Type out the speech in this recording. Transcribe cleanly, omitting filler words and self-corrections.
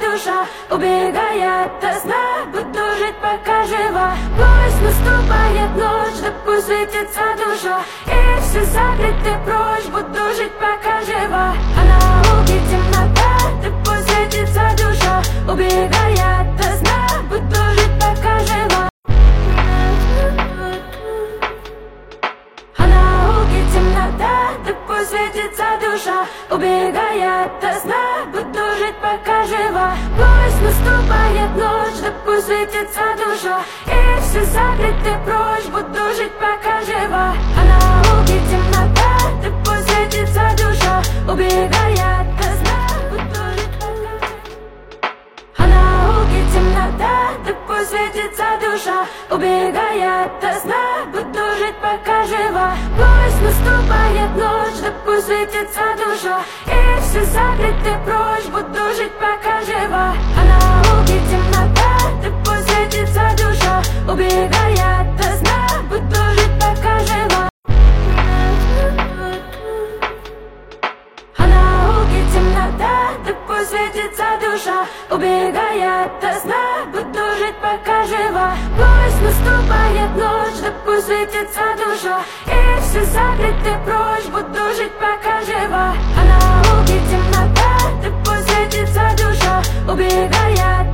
душа убегает от сна. Буду жить пока жива. Пусть наступает ночь, да пусть светится душа, и все закрыты прочь. Буду жить пока жива. А науке темнота, да пусть светится душа убегает от сна. Буду жить пока жива. А науке темнота, да пусть светится душа убегает от сна. Буду жить пока жива. Пусть наступает ночь, да пусть светится душа, и все закрыты прочь. Буду жить пока жива. А науке темнота, да пусть светится душа убегает от сна. Буду жить пока жива. А науке темнота, да пусть светится душа убегает от сна. Буду жить пока жива. Пусть наступает ночь, да пусть светится душа, и все закрыты прочь. Буду жить пока жива. А науке темнота, да пусть светится душа убегает от сна. Буду жить пока жива. А науке темнота, да пусть светится душа убегает от сна. Буду жить пока жива. Пусть наступает ночь, да пусть светится душа, и все закрыты прочь. Буду жить пока жива. А науке темнота, да пусть светится душа убегает